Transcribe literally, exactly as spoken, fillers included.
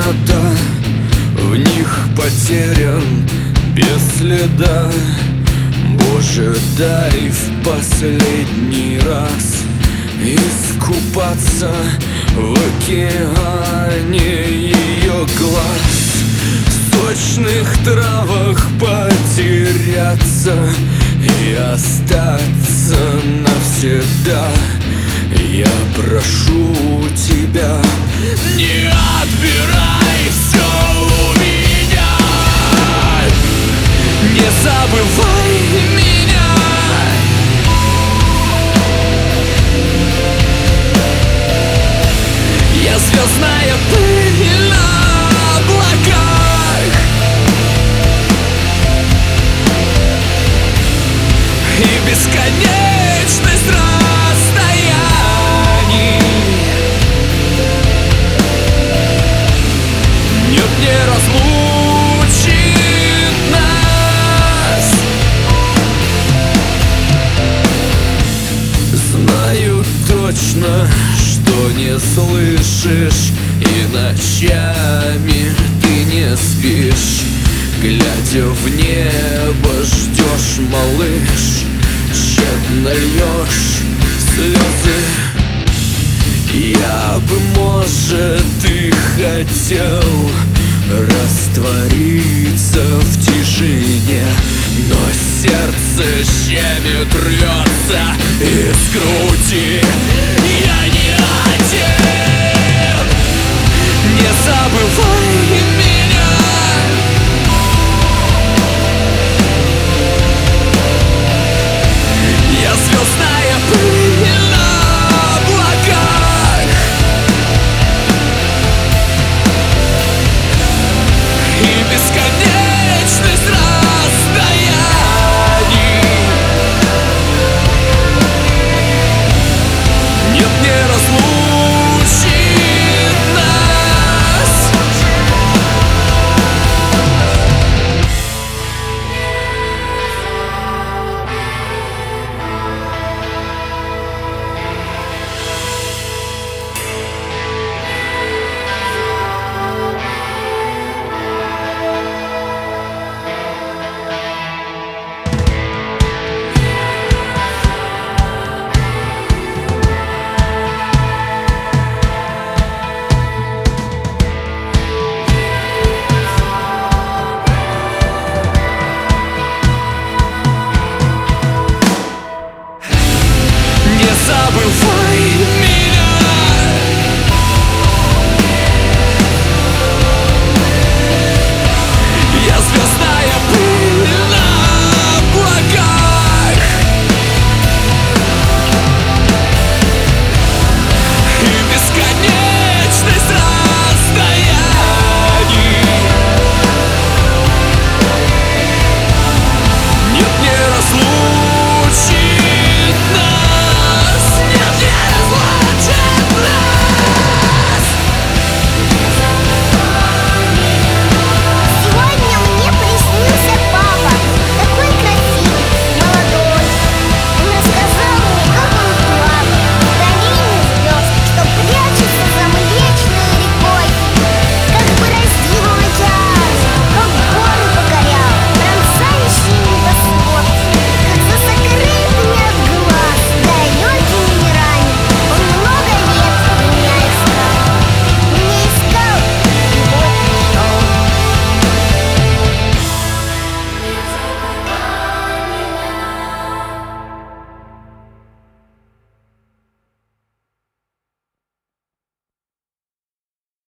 темнота, в них потерян без следа. Боже, дай в последний раз искупаться в океане ее глаз, в сочных травах потеряться и остаться навсегда. Я прошу тебя, не отбирай все у меня, не забывай меня. Я звездная пыль на облаках, и бесконечность расстояний нет, не разлучит нас. Знаю точно, что не слышишь, и ночами ты не спишь, глядя в небо, ждешь, малыш, тщетно льешь слезы. Я бы, может, и хотел раствориться в тишине, но сердце щемит, рвется из груди. Я не один, не забывай меня.